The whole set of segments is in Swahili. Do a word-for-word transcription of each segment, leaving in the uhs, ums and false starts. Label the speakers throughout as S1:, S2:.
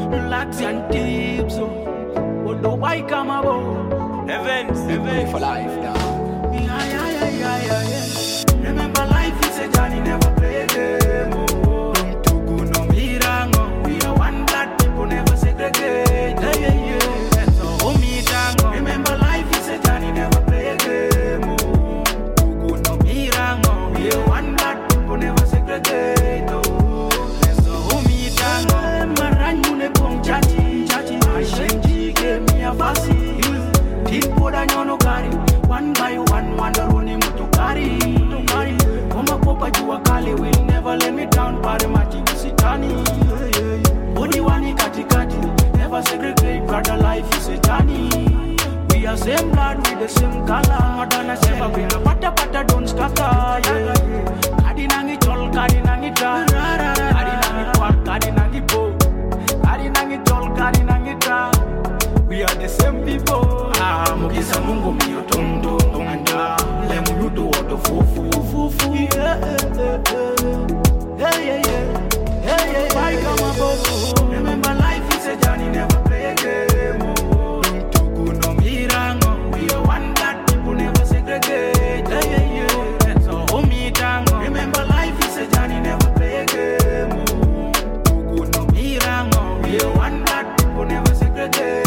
S1: Lags and tips, oh, the white come about.
S2: Events,
S3: Events for life, yeah.
S1: Yeah, yeah, yeah, yeah, yeah, yeah. Remember, life is a journey, never play a game. Oh, don't to go no mirango. We are one blood, people never segregate. Yeah, yeah, yeah. That's a homie tango. Remember, life is a journey, never play a game. Oh, to go no mirango. We are one blood, people never segregate. Oh, that's a homie tango. Maranyune pong chachi, chachi. Ashenji gave me a fasi. Poda nyono gari, one by one, wandaruni mutukari, mutukari. Oma popa jua kali will never let me down. Pare machi usitani. Body wani kati kati, never segregate. Brother, life is a journey. We are same blood with the same color. Madana seva bina pata pata don't scatter. Kadi nangi chol, kadi nangi tra, kadi nangi kwat, kadi nangi bo, kadi nangi chol, kadi nangi tra. We are the same people. Ah, mukisa mungu miyo tondo tonga. Le muluto wato fufu fufu. Yeah, yeah, yeah, yeah, yeah. Why come above? Remember, life is a journey, never play a game. Oh, don't to go no mirango. We are one blood, people never segregate. Yeah, yeah, yeah. That's a homie tango. Remember, life is a journey, never play a game. Oh, to go no mirango. We are one blood, people never segregate.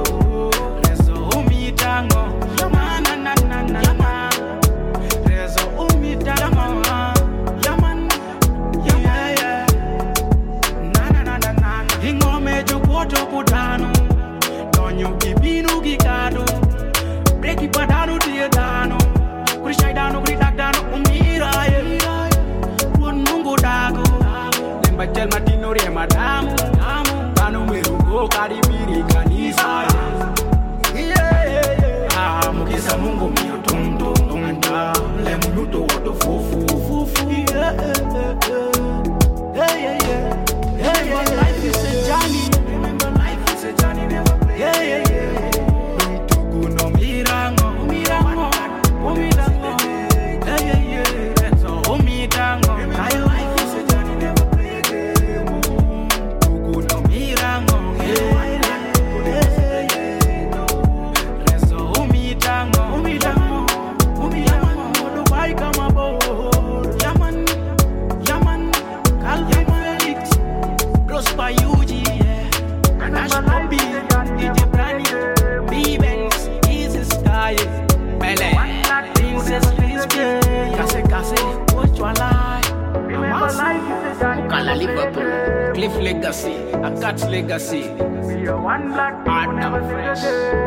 S1: Madamu, kanu merugo karibiri kanisa. Yeah, yeah, yeah. Ah, mukisa mungu miyo tondo tonga. Le muluto wato fufu fufu. Yeah, yeah, yeah, yeah. Yeah, yeah, life is a journey. Remember, life is a journey, never play. Yeah, yeah, yeah. Don't to go no mirango, mirango, mirango. Yeah, yeah, yeah. That's a homie tango. Remember, life is a journey, never play a game. No mirango, yeah, yeah, yeah. Rezo umi tango, umi tango, umi yaman. Modo why come aboard? Yaman, yaman. Calvin Felix, Prosper U G, yeah. Nash Bobby, D J Brani, B-Banks, Easy Sky, Mele, Princess Crispy, Kase Kase, watch your life. Remember, life is a journey.
S3: Kala Liverpool, Cliff Legacy, Akat's Legacy.
S1: We are one blood, people never segregate.